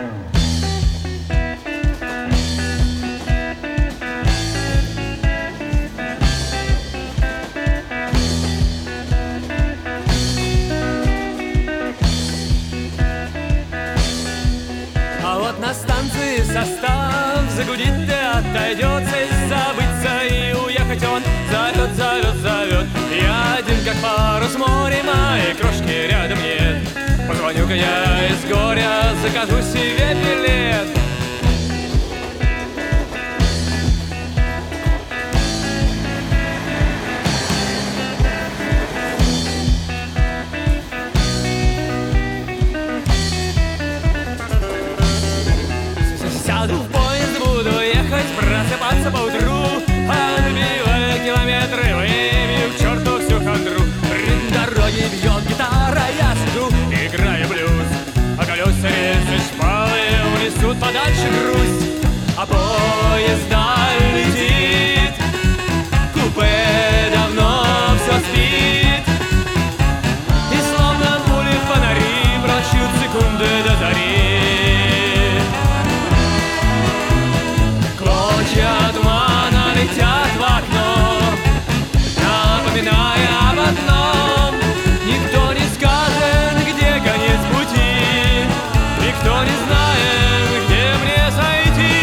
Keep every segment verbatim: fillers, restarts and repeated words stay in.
А вот на станции состав загудит и отойдет, цель забыться и уехать он зовет, зовет, зовет. Я один как парус морем, а и крошки рядом нет. Позвоню-ка я из горя, закажу себе билет. Сяду в поезд, буду ехать, просыпаться поутру, отбивая километры, выбью к черту всю хандру. Ритм дороги бьет гитара, я сижу, играю блюз, а колеса рельсы шпалы унесут подальше грусть. А поезда летит, купе давно все спит, и словно пули фонари прочьют секунды до зари. Тумана летят в окно, напоминая об одном: никто не скажет, где конец пути, никто не знает, где мне сойти.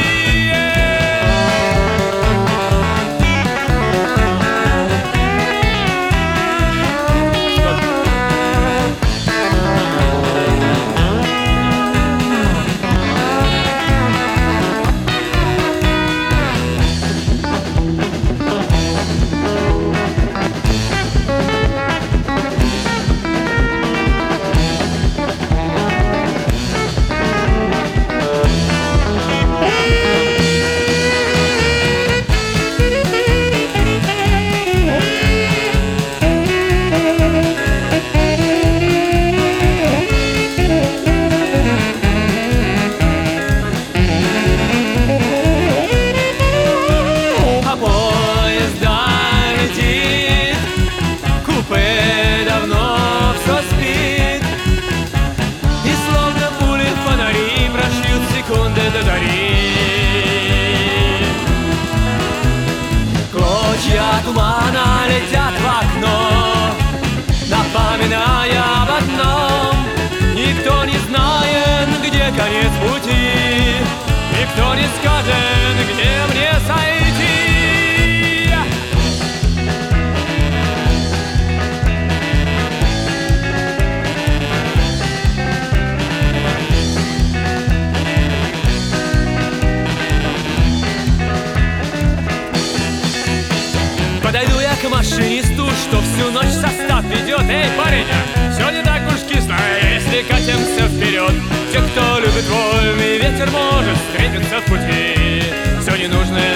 Клочья тумана летят в окно, напоминая об одном: никто не знает, где конец пути, никто не скажет, где мне сойти. Подойду я к машинисту, что всю ночь состав ведет. Эй, парень, все не так уж кисло, если катимся вперед. Те, кто любит вольный ветер, может встретиться в пути. Все ненужное